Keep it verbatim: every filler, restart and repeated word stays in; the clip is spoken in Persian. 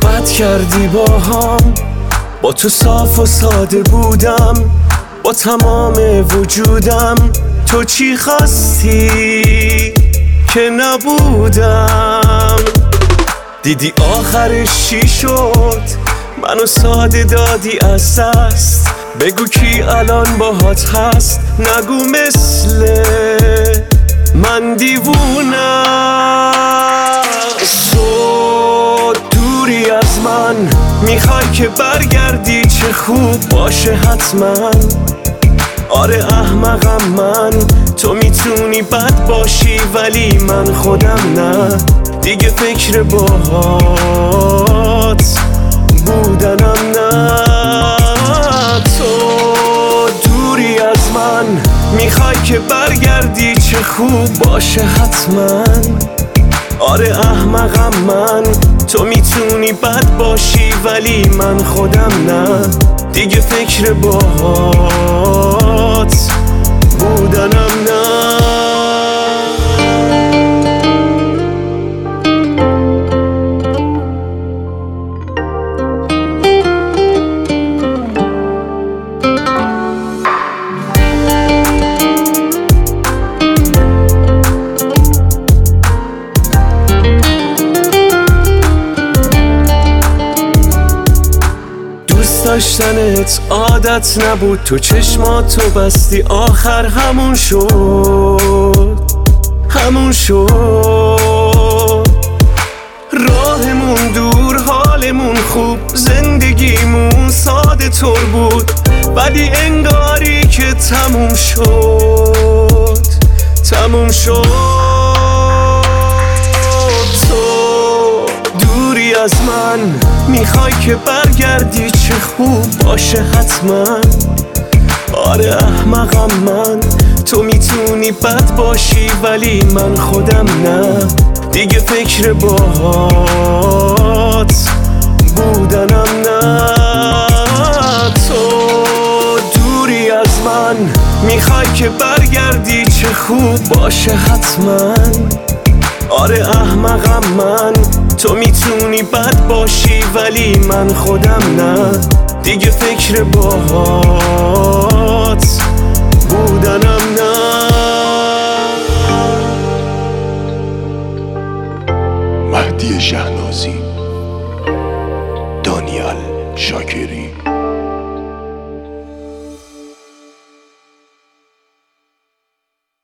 صحبت کردی با هم، با تو صاف و ساده بودم، با تمام وجودم. تو چی خواستی که نبودم؟ دیدی آخرش چی شد؟ منو ساده دادی از دست. بگو کی الان باهات هست؟ نگو مثل من دیوونم. تو دوری از من، میخوای که برگردی چه خوب باشه حتما. آره احمقم من، تو میتونی بد باشی ولی من خودم نه. دیگه فکر باهات بودنم نه. تو دوری از من، میخوای که برگردی چه خوب باشه حتما. آره احمقم من، تو میتونی بد باشی ولی من خودم نه. دیگه فکر باهات بودنم نه. داشتنت عادت نبود، تو چشماتو بستی آخر همون شد، همون شد. راهمون دور، حالمون خوب، زندگیمون ساده طور بود، ولی انگاری که تموم شد، تموم شد. از من میخوای که برگردی چه خوب باشه حتما. آره احمقم من، تو میتونی بد باشی ولی من خودم نه. دیگه فکر باهات بودنم نه. تو دوری از من، میخوای که برگردی چه خوب باشه حتما. آره احمقم من، تو میتونی بد باشی ولی من خودم نه. دیگه فکر باهات